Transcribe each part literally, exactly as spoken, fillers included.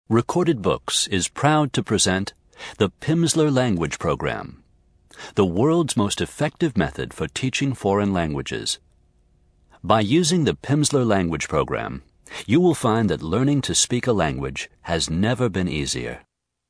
Recorded Books is proud to present the Pimsleur Language Program, the world's most effective method for teaching foreign languages. By using the Pimsleur Language Program, you will find that learning to speak a language has never been easier.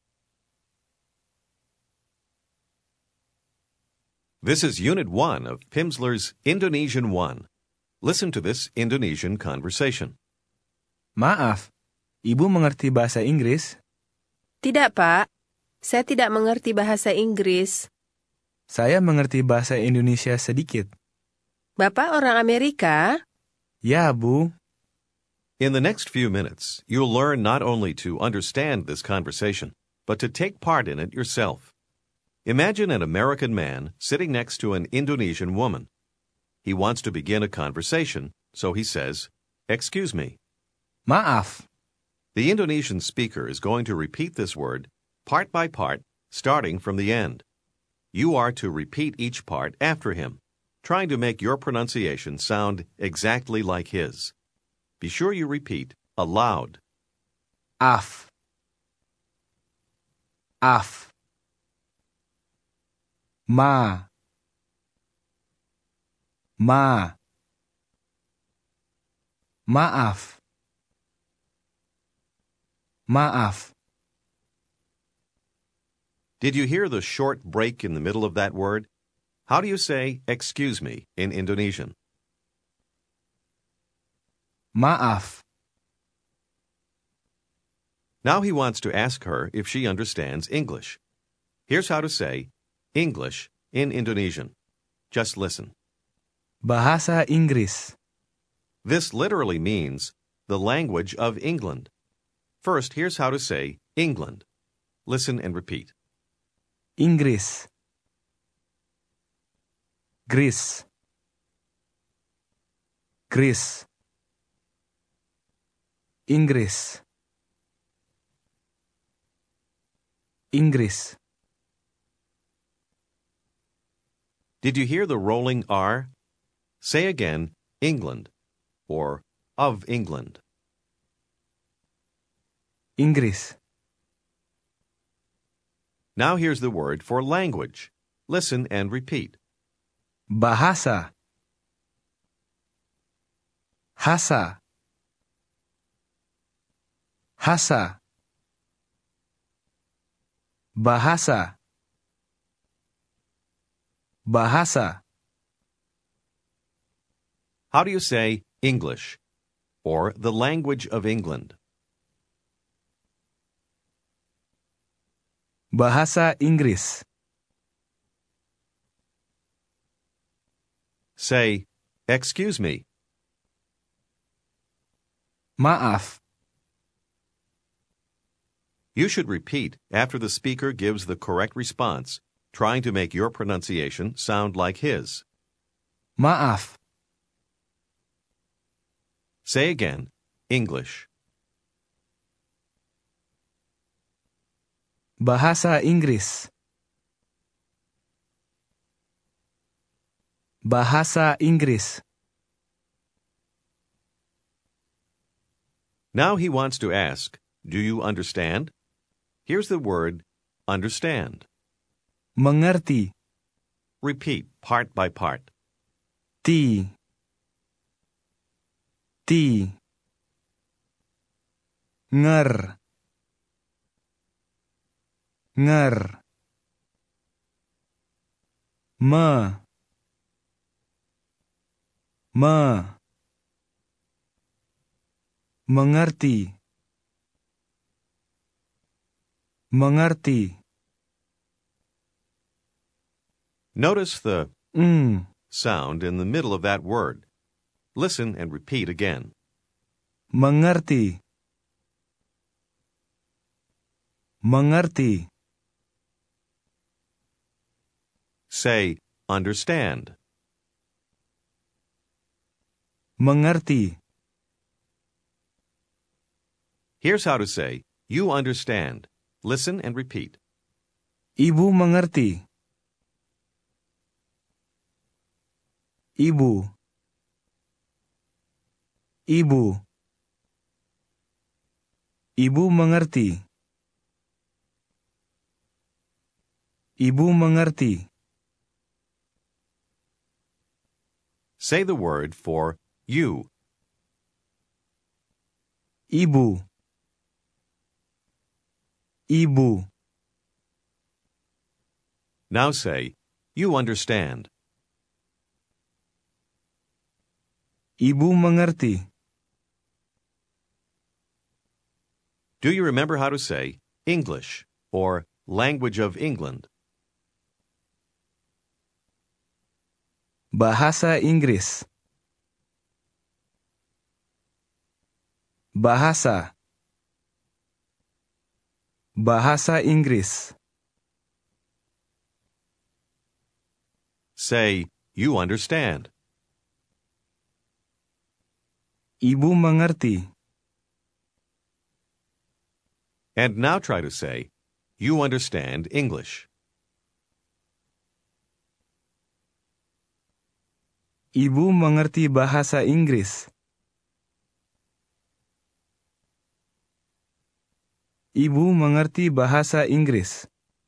This is Unit one of Pimsleur's Indonesian one. Listen to this Indonesian conversation. Maaf, Ibu mengerti bahasa Inggris? Tidak, Pak. Saya tidak mengerti bahasa Inggris. Saya mengerti bahasa Indonesia sedikit. Bapak orang Amerika? Ya, Bu. In the next few minutes, you'll learn not only to understand this conversation, but to take part in it yourself. Imagine an American man sitting next to an Indonesian woman. He wants to begin a conversation, so he says, "Excuse me." Maaf. The Indonesian speaker is going to repeat this word part by part, starting from the end. You are to repeat each part after him, trying to make your pronunciation sound exactly like his. Be sure you repeat aloud. Af. Af. Ma. Ma. Maaf. Maaf. Did you hear the short break in the middle of that word? How do you say "excuse me" in Indonesian? Maaf. Now he wants to ask her if she understands English. Here's how to say English in Indonesian. Just listen. Bahasa Inggris. This literally means the language of England. First, here's how to say England. Listen and repeat. Inggris. Gris. Gris. Inggris. Inggris. Did you hear the rolling R? Say again, England, or of England. Inggris. Now here's the word for language. Listen and repeat. Bahasa. Hasa. Hasa. Bahasa. Bahasa. How do you say English, or the language of England? Bahasa Inggris. Say, "Excuse me." Maaf. You should repeat after the speaker gives the correct response, trying to make your pronunciation sound like his. Maaf. Say again, English. Bahasa Inggris. Bahasa Inggris. Now he wants to ask, do you understand? Here's the word understand. Mengerti. Repeat part by part. Ti. Ti. Nger. Nger. Me. Me. Mengerti. Mengerti. Notice the Mm. sound in the middle of that word. Listen and repeat again. Mengerti. Mengerti. Say, understand. Mengerti. Here's how to say, you understand. Listen and repeat. Ibu mengerti. Ibu. Ibu. Ibu mengerti. Ibu mengerti. Say the word for you. Ibu. Ibu. Now say, you understand. Ibu mengerti. Do you remember how to say English or language of England? Bahasa Inggris. Bahasa. Bahasa Inggris. Say, you understand. Ibu mengerti. And now try to say, you understand English. Ibu mengerti bahasa Inggris. Ibu mengerti bahasa Inggris.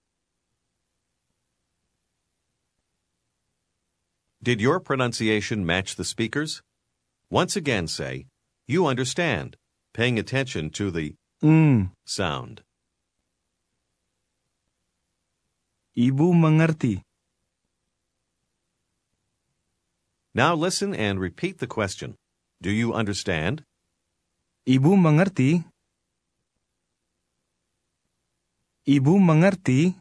Did your pronunciation match the speaker's? Once again say, you understand, paying attention to the Mm. sound. Ibu mengerti. Now listen and repeat the question. Do you understand? Ibu mengerti. Ibu mengerti.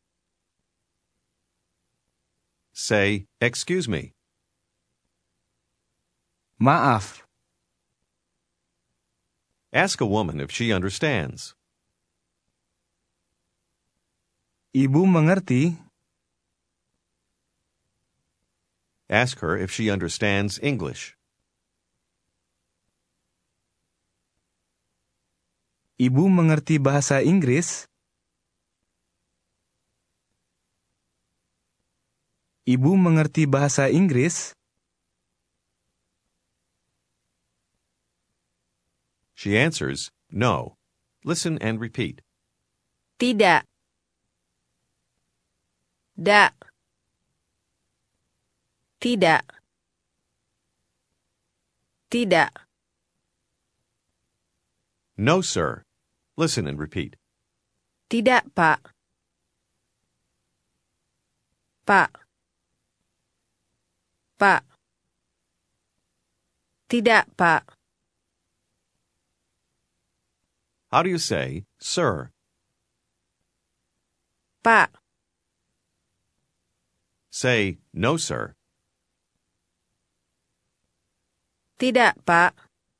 Say, excuse me. Maaf. Ask a woman if she understands. Ibu mengerti. Ask her if she understands English. Ibu mengerti bahasa Inggris. Ibu mengerti bahasa Inggris. She answers, no. Listen and repeat. Tidak. Da. Tidak. Tidak. No, sir. Listen and repeat. Tidak, Pak. Pak. Pak. Tidak, Pak. How do you say, sir? Pak. Say, no, sir. Tidak, Pak.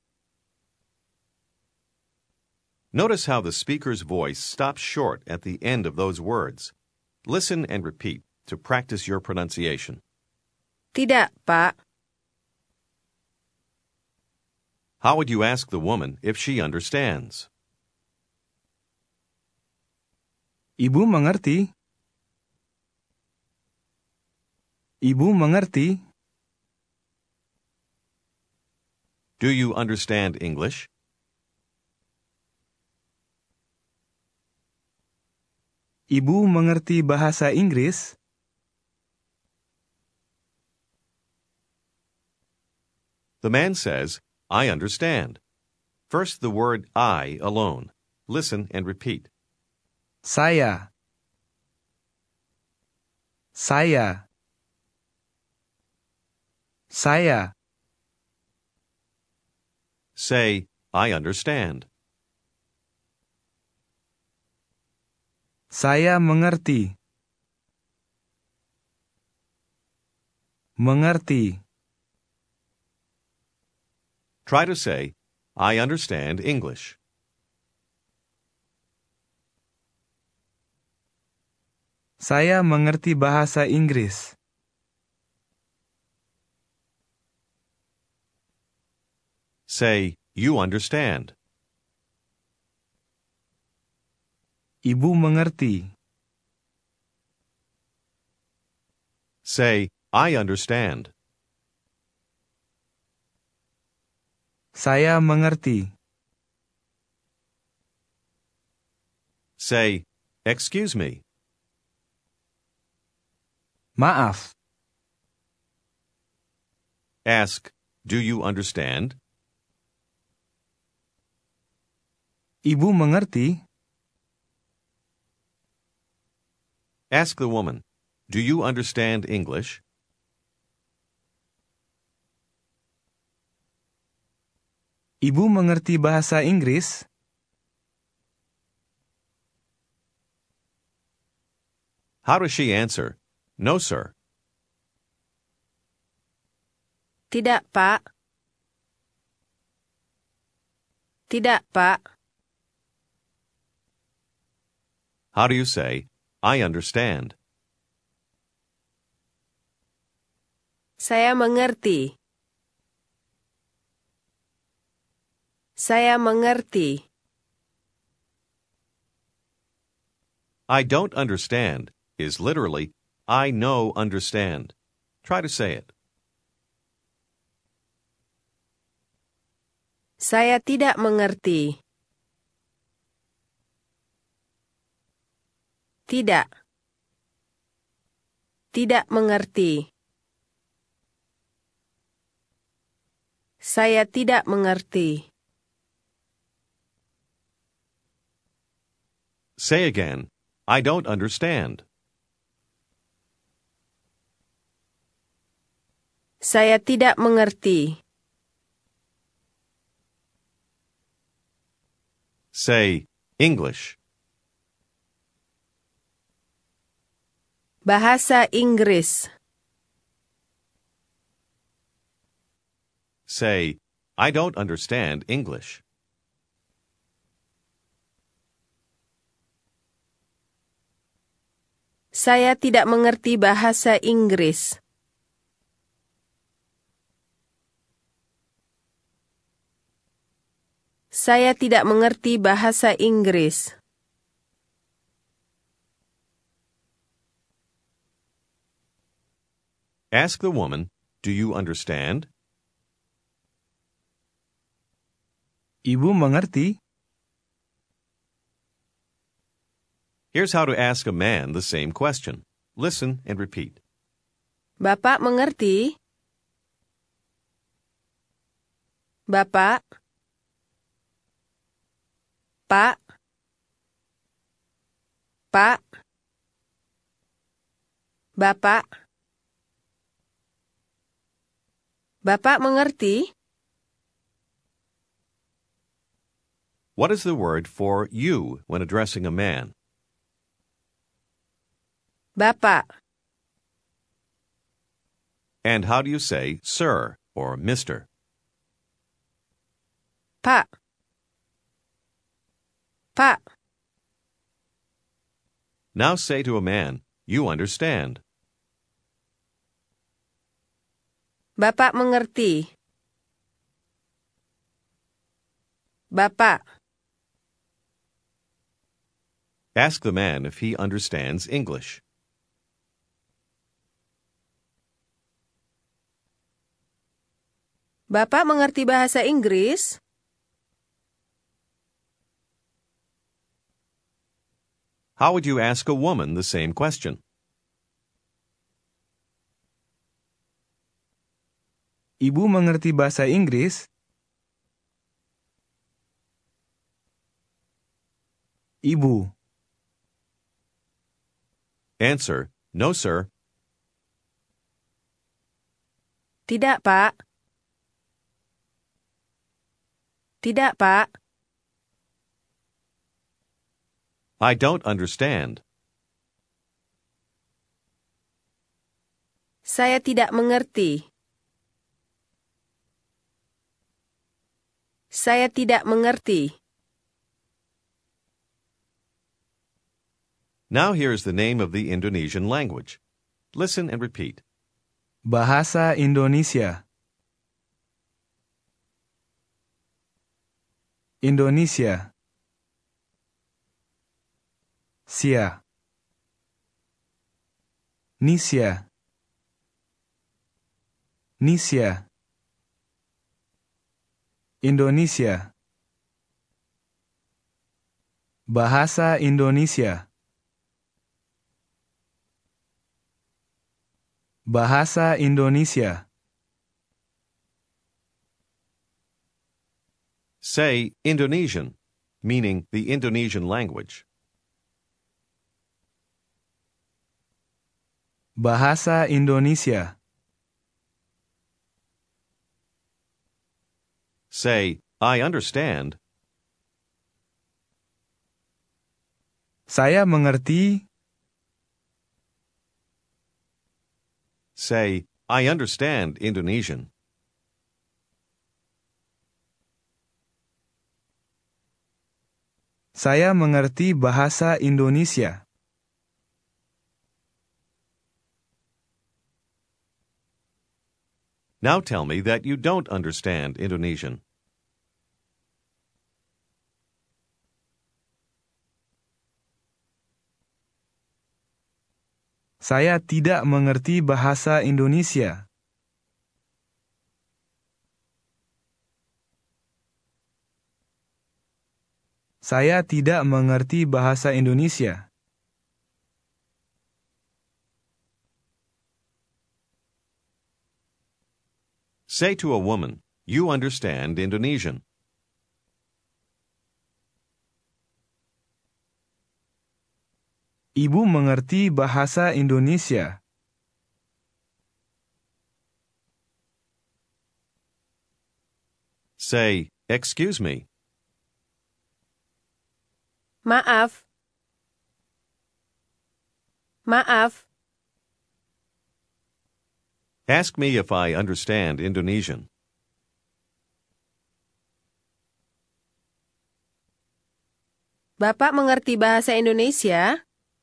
Notice how the speaker's voice stops short at the end of those words. Listen and repeat to practice your pronunciation. Tidak, Pak. How would you ask the woman if she understands? Ibu mengerti. Ibu mengerti. Do you understand English? Ibu mengerti bahasa Inggris. The man says, I understand. First the word I alone. Listen and repeat. Saya. Saya. Saya. Say, I understand. Saya mengerti. Mengerti. Try to say, I understand English. Saya mengerti bahasa Inggris. Say, you understand. Ibu mengerti. Say, I understand. Saya mengerti. Say, excuse me. Maaf. Ask, do you understand? Ibu mengerti? Ask the woman, do you understand English? Ibu mengerti bahasa Inggris? How does she answer? No, sir. Tidak, Pak. Tidak, Pak. How do you say, I understand? Saya mengerti. Saya mengerti. I don't understand is literally, I know understand. Try to say it. Saya tidak mengerti. Tidak. Tidak mengerti. Saya tidak mengerti. Say again, I don't understand. Saya tidak mengerti. Say, English. Bahasa Inggris. Say, I don't understand English. Saya tidak mengerti bahasa Inggris. Saya tidak mengerti bahasa Inggris. Ask the woman, do you understand? Ibu mengerti? Here's how to ask a man the same question. Listen and repeat. Bapak mengerti? Bapak? Pak? Pak? Bapak? Bapak mengerti? What is the word for you when addressing a man? Bapak. And how do you say sir or mister? Pak. Pak. Now say to a man, you understand. Bapak mengerti. Bapak. Ask the man if he understands English. Bapak mengerti bahasa Inggris? How would you ask a woman the same question? Ibu mengerti bahasa Inggris? Ibu. Answer, no, sir. Tidak, Pak. Tidak, Pak. I don't understand. Saya tidak mengerti. Saya tidak mengerti. Now here's the name of the Indonesian language. Listen and repeat. Bahasa Indonesia. Indonesia. Sia. Nisia. Nisia. Indonesia. Bahasa Indonesia. Bahasa Indonesia. Say Indonesian, meaning the Indonesian language. Bahasa Indonesia. Say, I understand. Saya mengerti. Say, I understand Indonesian. Saya mengerti bahasa Indonesia. Now tell me that you don't understand Indonesian. Saya tidak mengerti bahasa Indonesia. Saya tidak mengerti bahasa Indonesia. Say to a woman, you understand Indonesian. Ibu mengerti bahasa Indonesia. Say, excuse me. Maaf. Maaf. Ask me if I understand Indonesian. Bapak mengerti bahasa Indonesia?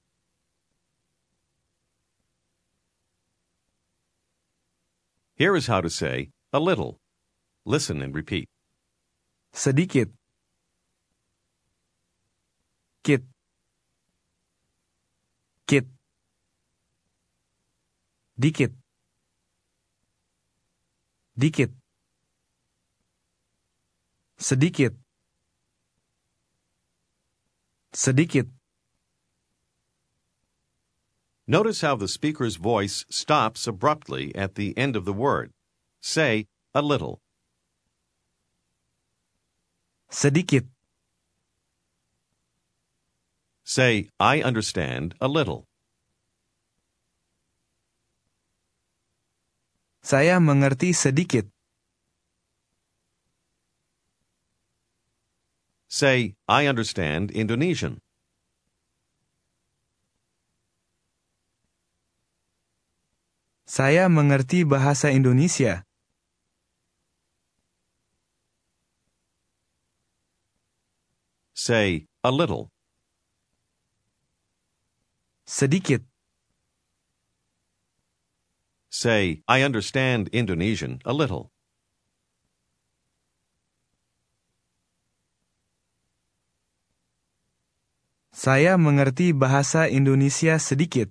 Here is how to say a little. Listen and repeat. Sedikit. Kit. Kit. Dikit. Dikit. Sedikit. Sedikit. Notice how the speaker's voice stops abruptly at the end of the word. Say a little. Sedikit. Say, I understand a little. Saya mengerti sedikit. Say, I understand Indonesian. Saya mengerti bahasa Indonesia. Say, a little. Sedikit. Say, I understand Indonesian a little. Saya mengerti bahasa Indonesia sedikit.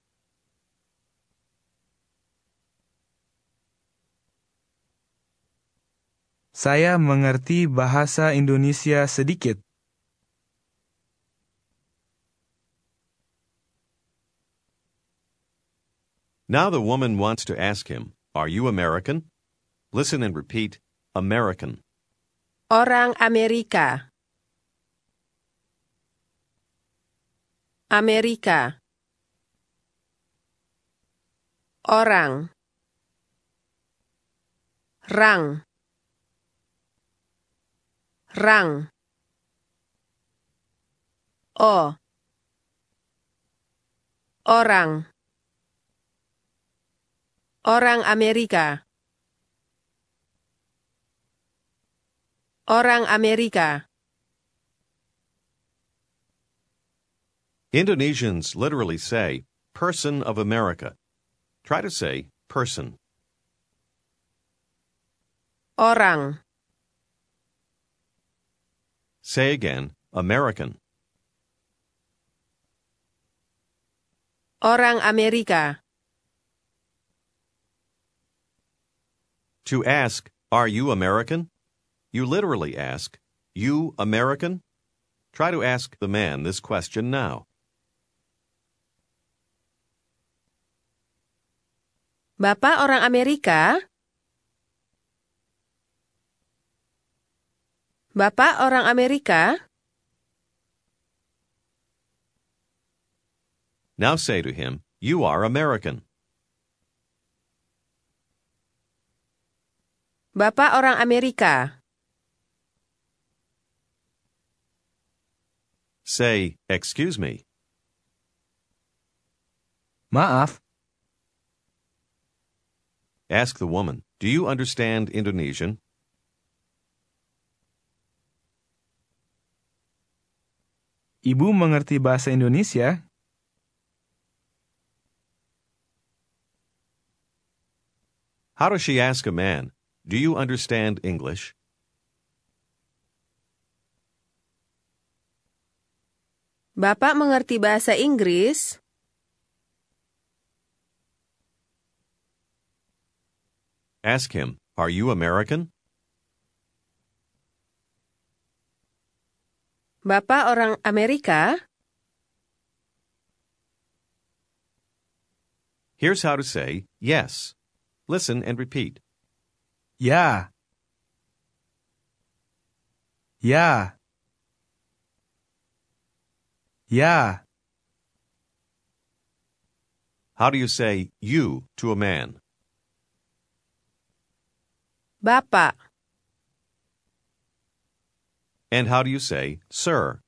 Saya mengerti bahasa Indonesia sedikit. Now the woman wants to ask him, are you American? Listen and repeat, American. Orang Amerika. Amerika. Orang. Rang. Rang. O. Orang. Orang Amerika. Orang Amerika. Indonesians literally say, person of America. Try to say, person. Orang. Say again, American. Orang Amerika. To ask, are you American? You literally ask, you American? Try to ask the man this question now. Bapak orang Amerika? Bapak orang Amerika? Now say to him, you are American. Bapak orang Amerika. Say, excuse me. Maaf, Ask the woman, do you understand Indonesian? Ibu mengerti bahasa Indonesia? How does she ask a man, do you understand English? Bapak mengerti bahasa Inggris? Ask him, are you American? Bapak orang Amerika? Here's how to say yes. Listen and repeat. Ya. Ya. Ya. How do you say you to a man? Bapak. And how do you say sir?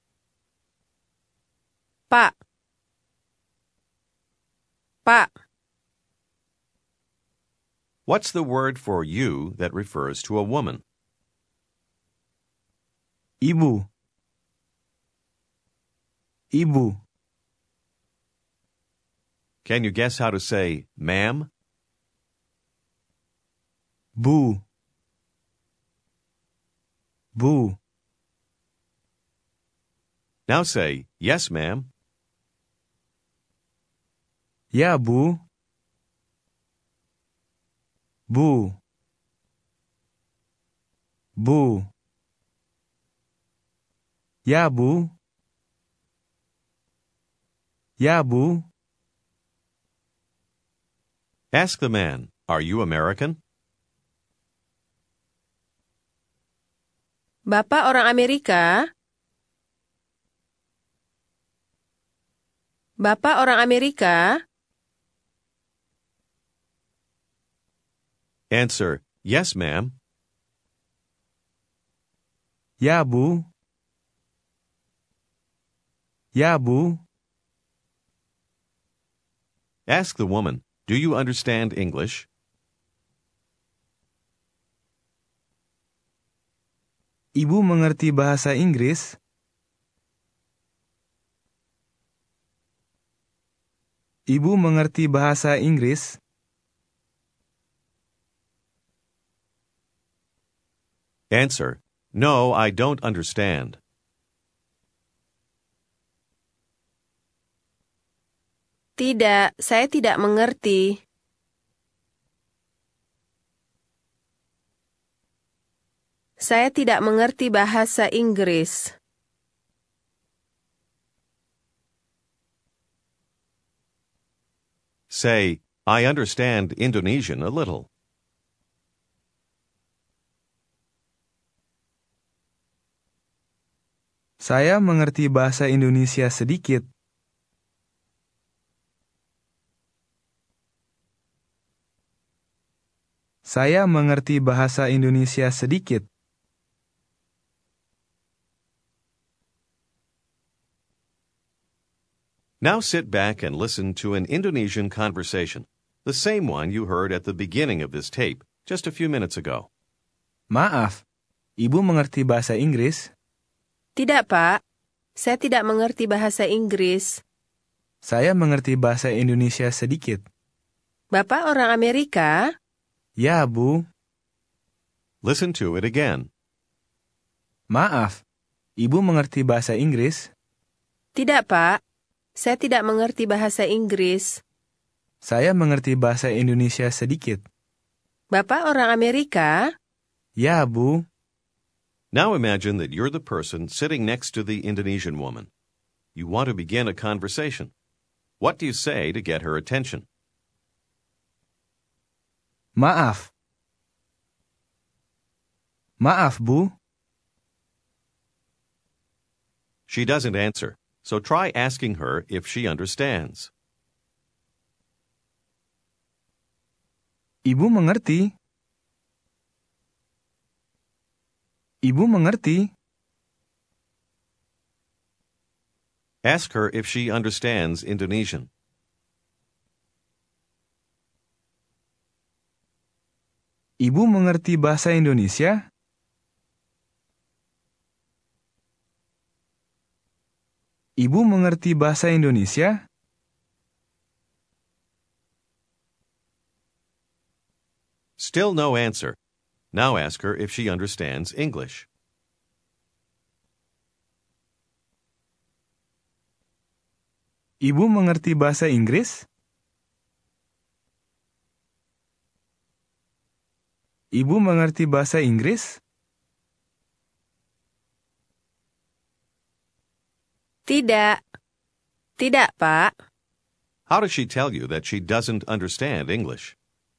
Pak. Pak. What's the word for you that refers to a woman? Ibu. Ibu. Can you guess how to say ma'am? Bu. Bu. Now say, yes, ma'am. Ya, Bu. Bu. Bu. Ya, Bu. Ya, Bu. Ask the man, are you American? Bapak orang Amerika? Bapak orang Amerika? Answer, yes, ma'am. Ya, Bu. Ya, Bu. Ask the woman, do you understand English? Ibu mengerti bahasa Inggris? Ibu mengerti bahasa Inggris? Answer, no, I don't understand. Tidak, saya tidak mengerti. Saya tidak mengerti bahasa Inggris. Say, I understand Indonesian a little. Saya mengerti bahasa Indonesia sedikit. Saya mengerti bahasa Indonesia sedikit. Now sit back and listen to an Indonesian conversation, the same one you heard at the beginning of this tape just a few minutes ago. Maaf, Ibu mengerti bahasa Inggris? Tidak, Pak. Saya tidak mengerti bahasa Inggris. Saya mengerti bahasa Indonesia sedikit. Bapak orang Amerika? Ya, Bu. Listen to it again. Maaf, Ibu mengerti bahasa Inggris? Tidak, Pak. Saya tidak mengerti bahasa Inggris. Saya mengerti bahasa Indonesia sedikit. Bapak orang Amerika? Ya, Bu. Now imagine that you're the person sitting next to the Indonesian woman. You want to begin a conversation. What do you say to get her attention? Maaf. Maaf, Bu. She doesn't answer, so try asking her if she understands. Ibu mengerti. Ibu mengerti. Ask her if she understands Indonesian. Ibu mengerti bahasa Indonesia? Ibu mengerti bahasa Indonesia? Still no answer. Now ask her if she understands English. Ibu mengerti bahasa Inggris? Ibu mengerti bahasa Inggris? Tidak. Tidak, Pak. How does she tell you that she doesn't understand English?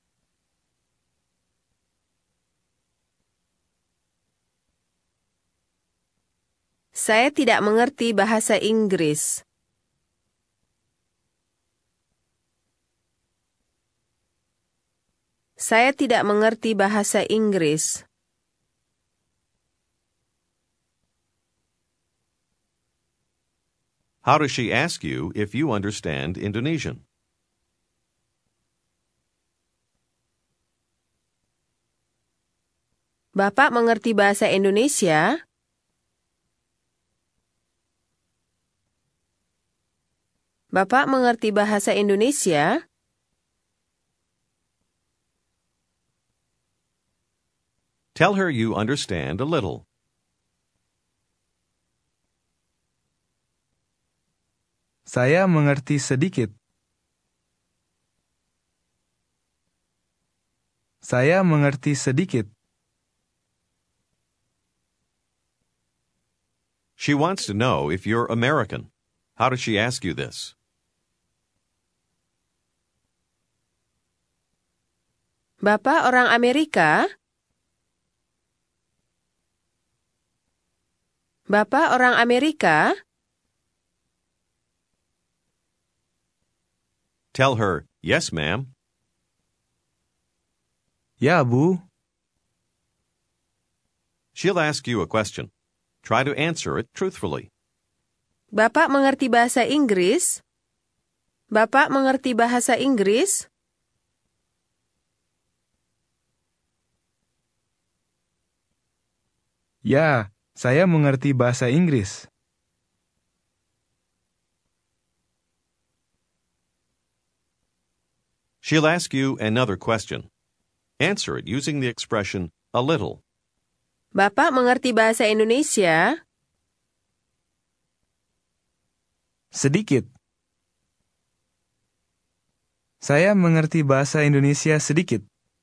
Saya tidak mengerti bahasa Inggris. Saya tidak mengerti bahasa Inggris. How does she ask you if you understand Indonesian? Bapak mengerti bahasa Indonesia? Bapak mengerti bahasa Indonesia? Tell her you understand a little. Saya mengerti sedikit. Saya mengerti sedikit. She wants to know if you're American. How does she ask you this? Bapak orang Amerika? Bapak orang Amerika? Tell her, yes, ma'am. Ya, Bu. She'll ask you a question. Try to answer it truthfully. Bapak mengerti bahasa Inggris? Bapak mengerti bahasa Inggris? Ya, saya mengerti bahasa Inggris. She'll ask you another question. Answer it using the expression a little. Bapak mengerti bahasa Indonesia? Sedikit. Saya mengerti bahasa Indonesia sedikit.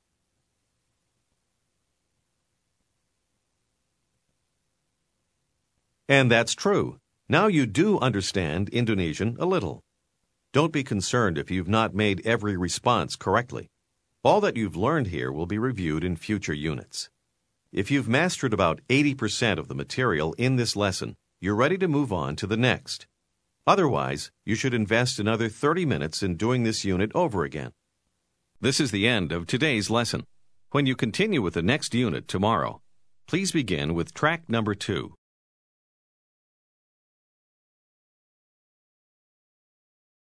And that's true. Now you do understand Indonesian a little. Don't be concerned if you've not made every response correctly. All that you've learned here will be reviewed in future units. If you've mastered about eighty percent of the material in this lesson, you're ready to move on to the next. Otherwise, you should invest another thirty minutes in doing this unit over again. This is the end of today's lesson. When you continue with the next unit tomorrow, please begin with track number two.